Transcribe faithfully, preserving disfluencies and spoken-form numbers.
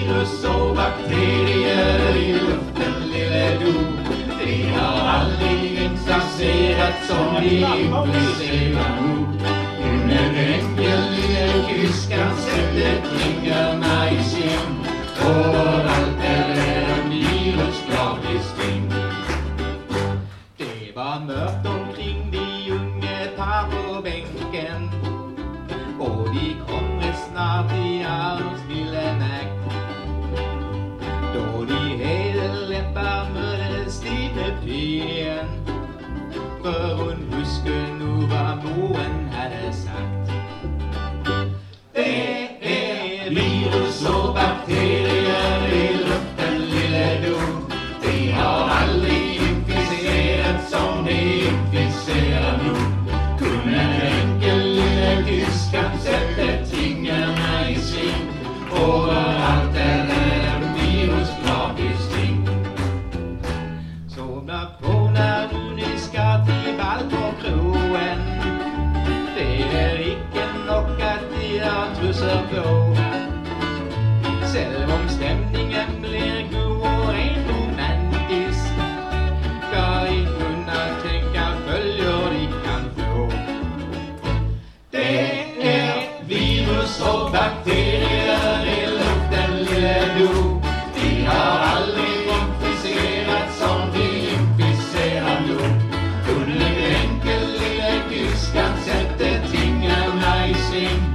virus och bakterier i luften, lille du. Det har aldrig intresserat som vi intresserar nu. En enkel lille kyss kan sätta fingrarna i sin. Överallt är det en virusglad sting. Det var mörkt omkring de unge par på bänken, och de kommer snart i arms lille Mac. Då de hela läppar möttes de med pien, för hon huskar nu vad moen hade sagt. Det är virus och bakterier i luften, lille du. De har aldrig inficerat som de inficerar nu. Kunde en enkel lille kyss kan sätta tingarna i sving. Överallt är det en virusglad sting. Somna på när du ni ska till ball på kroen. Det är icke nog att de har trussor på. Selv om stämningen blir god och en romantisk, ska I kunna tänka följor de kan få. Det är virus och bakterier i luften, lille du. De har aldrig inficerat som de inficerar nu. Kunde en enkel lille kyss kan sätta tingarna i sving.